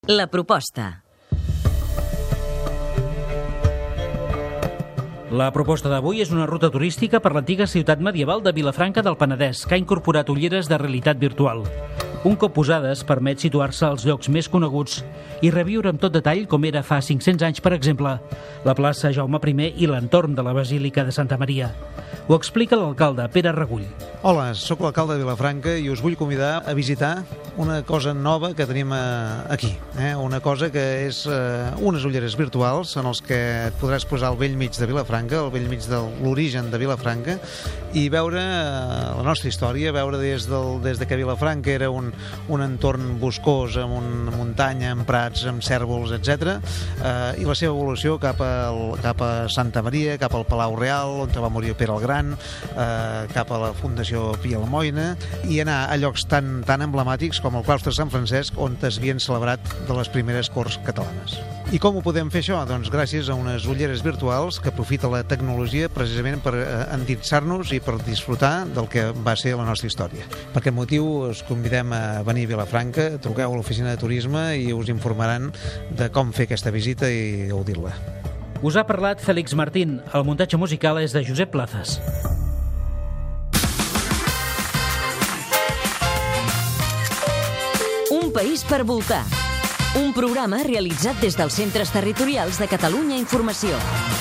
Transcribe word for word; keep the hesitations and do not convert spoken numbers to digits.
La proposta. La proposta d'avui és una ruta turística per l'antiga ciutat medieval de Vilafranca del Penedès, que ha incorporat ulleres de realitat virtual. Un cop posades, permet situar-se als llocs més coneguts i reviure amb tot detall com era fa cinc-cents anys, per exemple, la plaça Jaume primer i l'entorn de la Basílica de Santa Maria. Ho explica l'alcalde, Pere Regull. Hola, sóc l'alcalde de Vilafranca i us vull convidar a visitar una cosa nova que tenim aquí. Eh? Una cosa que és eh, unes ulleres virtuals en els que et podràs posar al vell mig de Vilafranca, al vell mig de l'origen de Vilafranca, i veure eh, la nostra història, veure des, del, des de que Vilafranca era un, un entorn boscós, amb una muntanya, amb prats, amb cèrvols, etcètera, eh, i la seva evolució cap, al, cap a Santa Maria, cap al Palau Real, on va morir Pere el Gran, eh, cap a la Fundació Pia Almoina, i anar a llocs tan, tan emblemàtics com el claustre Sant Francesc, on es havien celebrat de les primeres corts catalanes. I com ho podem fer això? Doncs gràcies a unes ulleres virtuals que aprofita la tecnologia precisament per endinsar-nos i per disfrutar del que va ser la nostra història. Per aquest motiu us convidem a venir a Vilafranca, truqueu a l'oficina de turisme i us informaran de com fer aquesta visita i gaudir-la. Us ha parlat Félix Martín. El muntatge musical és de Josep Plazas. Un país per voltar. Un programa realitzat des dels Centres Territorials de Catalunya Informació.